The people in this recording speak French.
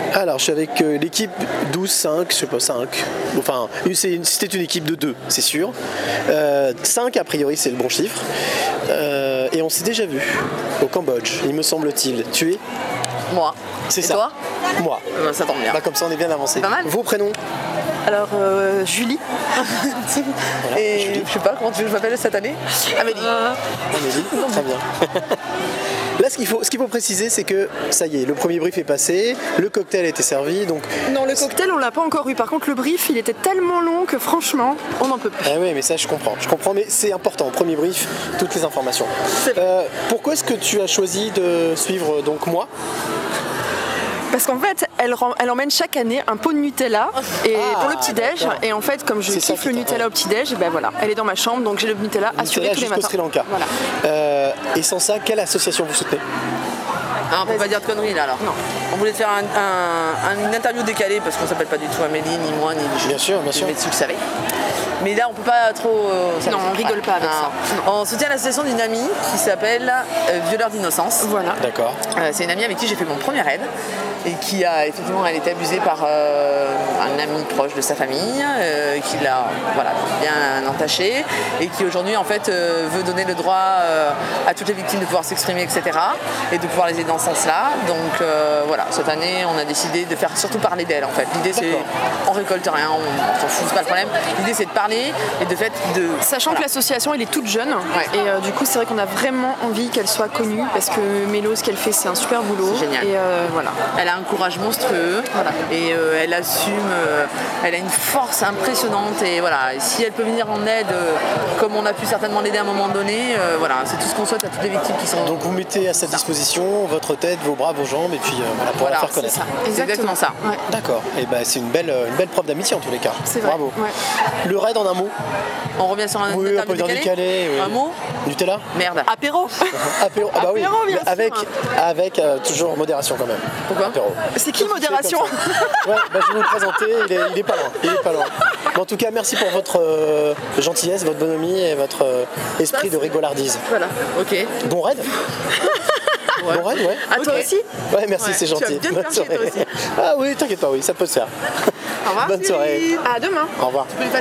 Alors, je suis avec l'équipe 12-5, je sais pas, 5. Enfin, c'était une équipe de 2, c'est sûr. 5, a priori, c'est le bon chiffre. Et on s'est déjà vu au Cambodge, il me semble-t-il. Tu es ? Moi. C'est et ça. Toi Moi. Ça tombe bien. Bah, comme ça, on est bien avancé. C'est pas mal. Vos prénoms ? Alors, Julie. Et Julie. je sais pas comment tu veux que je m'appelle cette année. Amélie. Amélie, très bien. Là, ce qu'il faut préciser, c'est que ça y est, le premier brief est passé, le cocktail a été servi, donc... Non, le cocktail, on l'a pas encore eu. Par contre, le brief, il était tellement long que franchement, on n'en peut plus. Ah oui, mais ça, je comprends, mais c'est important, premier brief, toutes les informations. Pourquoi est-ce que tu as choisi de suivre donc moi ? Parce qu'en fait, elle emmène chaque année un pot de Nutella pour le petit-déj. D'accord. Et en fait, comme je C'est ça kiffe qui le t'a- Nutella au petit-déj, ben voilà, elle est dans ma chambre, donc j'ai le Nutella assuré Nutella tous les jusqu'au matins. Sri Lanka. Voilà. Et sans ça, quelle association vous soutenez ? Ah, on peut pas dire de conneries là alors. Non. On voulait faire une interview décalée parce qu'on s'appelle pas du tout Amélie, ni moi, ni Julie. Bien sûr, bien sûr. Mais tu le savais. Mais là, on peut pas trop. Non, on rigole pas avec ça. On soutient l'association d'une amie qui s'appelle Violeurs d'innocence. Voilà. D'accord. C'est une amie avec qui j'ai fait mon premier raid et qui a effectivement, elle été abusée par un ami proche de sa famille, qui l'a bien entaché et qui aujourd'hui en fait veut donner le droit à toutes les victimes de pouvoir s'exprimer, etc. et de pouvoir les aider dans ce sens-là. Donc voilà, cette année on a décidé de faire surtout parler d'elle en fait. L'idée c'est, on récolte rien, on s'en fout, c'est pas le problème. L'idée c'est de parler et de fait de... Sachant que l'association elle est toute jeune et du coup c'est vrai qu'on a vraiment envie qu'elle soit connue parce que Mélo ce qu'elle fait c'est un super boulot. C'est génial. Et voilà. Elle a un courage monstrueux et elle assume, elle a une force impressionnante et voilà, et si elle peut venir en aide comme on a pu certainement l'aider à un moment donné, voilà, c'est tout ce qu'on souhaite à toutes les victimes qui sont... Donc vous mettez à sa disposition votre tête, vos bras, vos jambes et puis voilà, pour la faire connaître. C'est ça. C'est exactement ça. Ouais. D'accord. Et ben c'est une belle preuve d'amitié en tous les cas. C'est vrai. Bravo. Ouais. Le raid en un mot. On revient sur un Oui, on peut dire décalé. Oui. Un mot. Nutella. Merde. Apéro. Apéro. Ah bah oui. Apéro, bien Mais sûr. avec toujours modération quand même. Pourquoi ? Apéro. C'est qui modération? Ouais, bah, je vais vous le présenter, il est pas loin. Il est pas loin. Mais en tout cas, merci pour votre gentillesse, votre bonhomie et votre esprit de rigolardise. Voilà. Ok. Bon raid. Bon raid, ouais. À toi aussi? Ouais, merci, Ouais, c'est tu vas gentil. bien te Bonne faire chier, toi soirée. aussi. Ah oui, t'inquiète pas, oui, ça peut se faire. Au revoir. Bonne soirée. À demain. Au revoir.